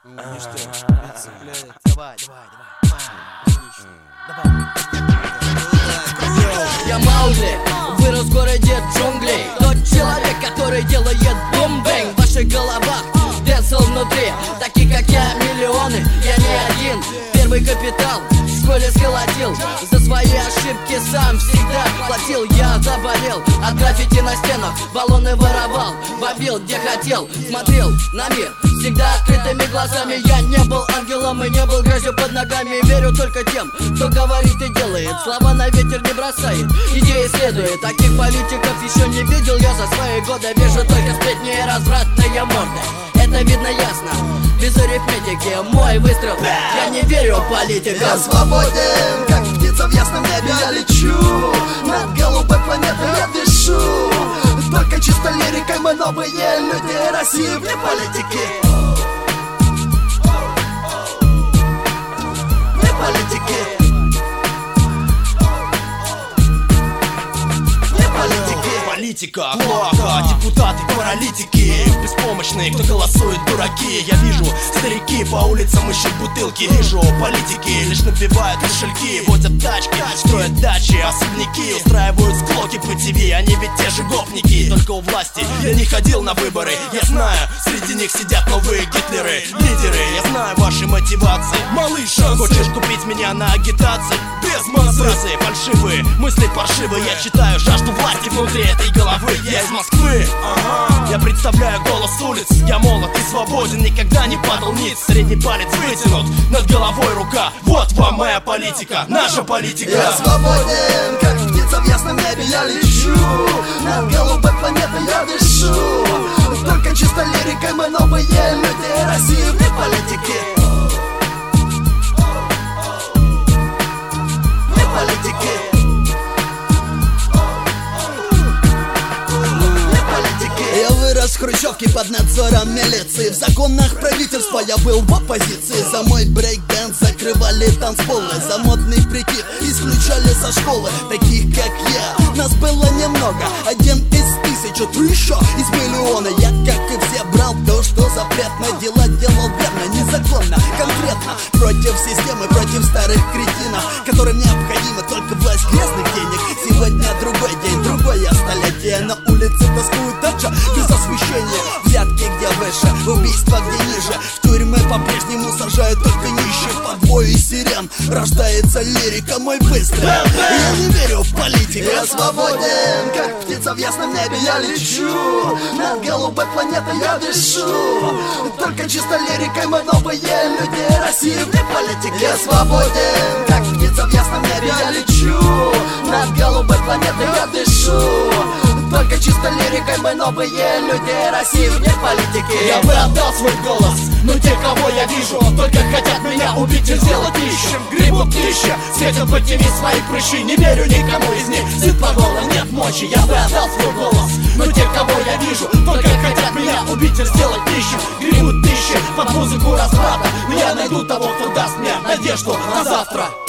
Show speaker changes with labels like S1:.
S1: Я Маугли, вырос в городе джунглей. Тот человек, который делает бум-бэнг в ваших головах. Дэнсел внутри, таких как я миллионы. Я не один, первый капитал в школе сколотил. За свои ошибки сам всегда платил. Я заболел от граффити на стенах, баллоны воровал, бомбил где хотел. Смотрел на мир всегда открытыми глазами. Я не был ангелом и не был грязью под ногами. Верю только тем, кто говорит и делает. Слова на ветер не бросает, идеи следует. Таких политиков еще не видел. Я за свои годы вижу только сплетни и развратные морды. Это видно ясно, без арифметики. Мой выстрел, я не верю в политику.
S2: Я свободен, как птица в ясном небе. Я лечу над голубой планетой, я дышу. Только чисто лирикой мы новые люди России вне политики. Вне политики. Вне политики.
S3: Политика, плохо, депутаты, паралитики, беспомощные, кто голосует, дураки. Я вижу, старики по улицам ищут бутылки. Вижу, политики лишь набивают кошельки. Водят тачки, строят дачи, особняки, устраивают склоки по ТВ. Они ведь те же гопники, только у власти. Я не ходил на выборы, я знаю, среди них сидят новые Гитлеры, лидеры. Я знаю ваши мотивации. Малыш, хочешь купить меня на агитации? Без фразы фальшивые, мысли паршивые. Я читаю жажду власти внутри этой головы. Я из Москвы, я представляю голос улиц. Я молод и свободен, никогда не падал ниц. Средний палец вытянут, над головой рука. Вот вам моя политика, наша политика.
S2: Я свободен, как птица в ясном небе. Я лечу над голубой планетой, я дышу. Только чисто лирикой мы новые люди России вне политики. Вне политики.
S4: Я вырос в хрущевке под надзором милиции. В законах правительства я был в оппозиции. За мой брейк-дэнс закрывали танцполы. За модный прикид исключали со школы. Таких как я, нас было немного. Один из тысячи, ты еще из миллиона. Я, как и все, брал то, что запретно. Дела делал верно, незаконно, конкретно. Против системы, против старых кретинов, которым необходима только власть грязных денег. Сегодня другой день, другое столетие. На улице тоскуют также без освещения. Взятки где выше, убийства где ниже. В тюрьмы по-прежнему сажают только нищих. Под вой сирен рождается лирика, мой выстрел. Я не верю в политику.
S2: Я свободен, как птица в ясном небе. Я лечу над голубой планетой, я дышу. Только чисто лирикой мы новые люди России вне политики. Я свободен, как птица в ясном небе. Я лечу над голубой планетой, я дышу. Только чисто лирикой мы новые люди России вне политики.
S3: Я бы отдал свой голос, но те, кого я вижу, только хотят меня убить и сделать нищим. Гребут тысячи, светят по ТВ свои прыщи. Не верю никому из них, сыт по горло, нет мочи. Я бы отдал свой голос, но те, кого я вижу, только хотят меня убить и сделать нищим. Гребут тысячи под музыку разврата, но я найду того, кто даст мне надежду на завтра.